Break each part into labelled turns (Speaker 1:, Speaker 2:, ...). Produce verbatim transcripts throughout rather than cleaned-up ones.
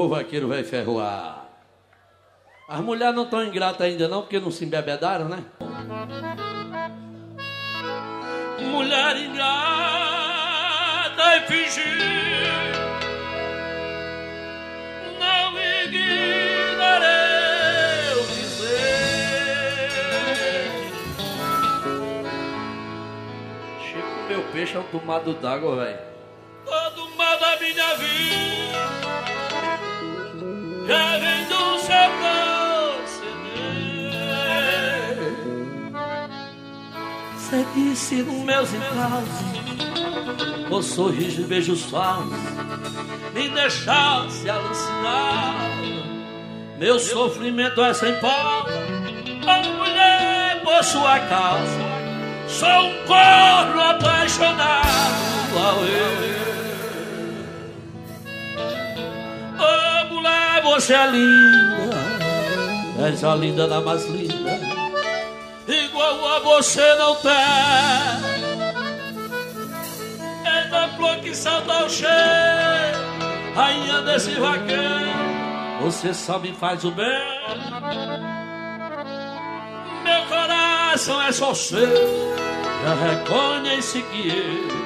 Speaker 1: O vaqueiro vai ferroar. As mulheres não estão ingratas ainda não, porque não se embebedaram, né? Mulher ingrata e fingir, não ignorarei o dizer. Chico, meu peixe é um tomado d'água, velho. Todo mal da minha vida já vem do seu proceder. Você disse nos meus encalços, o sorriso e beijos falsos me deixasse alucinar. Meu sofrimento é sem pausa, oh mulher, por sua causa sou um corno apaixonado. Oh mulher, você é linda, és a linda da mais linda, igual a você não tem. É da flor que salta ao cheiro, rainha desse vaqueiro, você só me faz o bem. Meu coração é só seu, já reconhece que eu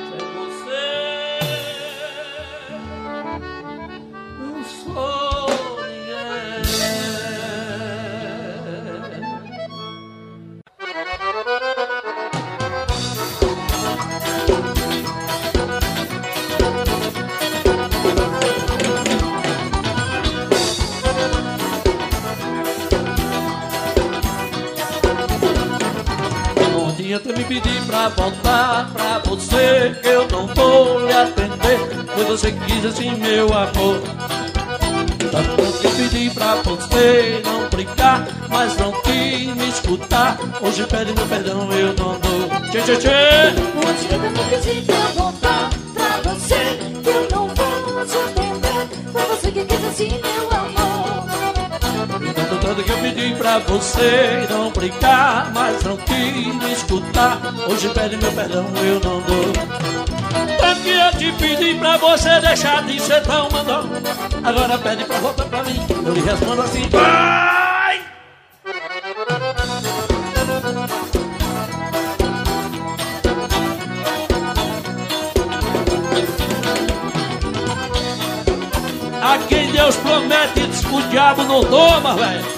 Speaker 1: até me pedir pra voltar pra você, que eu não vou lhe atender, foi você que quis assim meu amor. Tanto que pedi pra você não brincar, mas não quis me escutar, hoje pede meu perdão, eu não dou. Tchê, tchê, tchê.
Speaker 2: Hoje eu me pedi pra voltar pra você, que eu não vou te atender, foi você que quis assim meu amor.
Speaker 1: Tanto, tanto que eu pedi pra você não brincar, mas não quis me escutar, hoje pede meu perdão, eu não dou. Tanto que eu te pedi pra você deixar de ser tão mandão, agora pede pra voltar pra mim, eu lhe respondo assim: vai! A quem Deus promete, diz que o diabo não toma, velho.